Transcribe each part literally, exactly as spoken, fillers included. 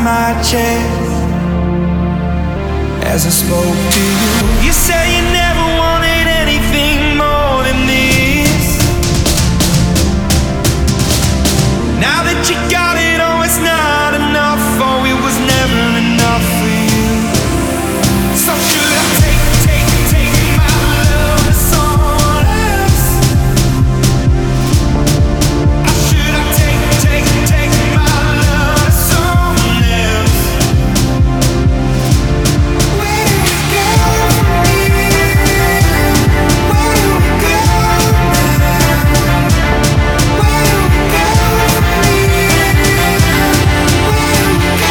my chest as I spoke to you. You say you never wanted anything more than this. Now that you got it, oh, it's not enough. Oh, it was never enough for you. So should I take, take, take my love to someone else? Or should I take, take, take my love to someone else? Where do we go from here? Where do we go now? Where do we go from here? Where do we go?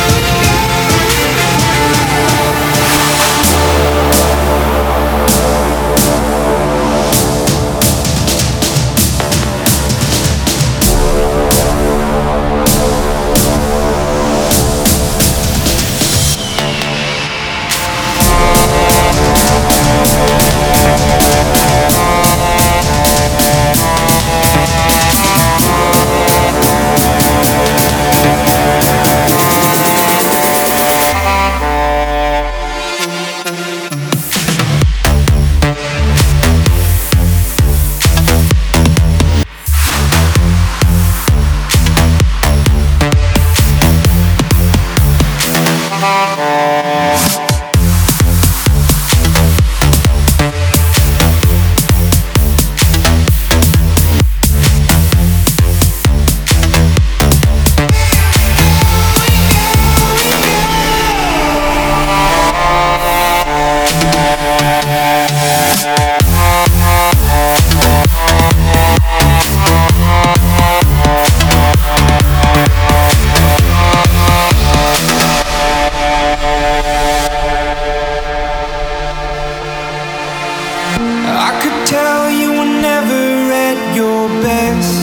I could tell you were never at your best,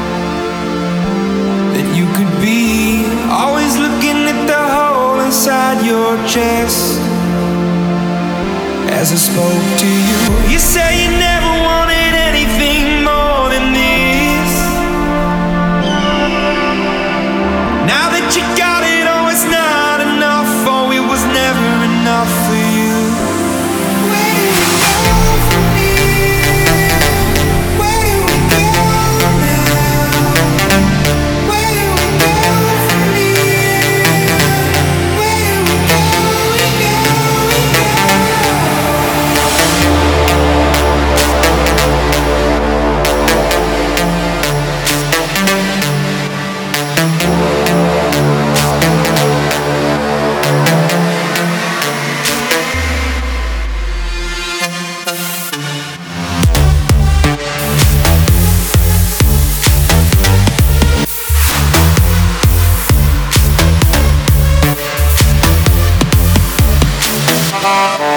that you could be always looking at the hole inside your chest as I spoke to you. You say you never wanted anything more than this. Now that you got it, oh, it's not enough. Oh, it was never enough for you. Where do we go from here? Where do we go now? Where do we go from here? Where do we go, we go, we go? Bye.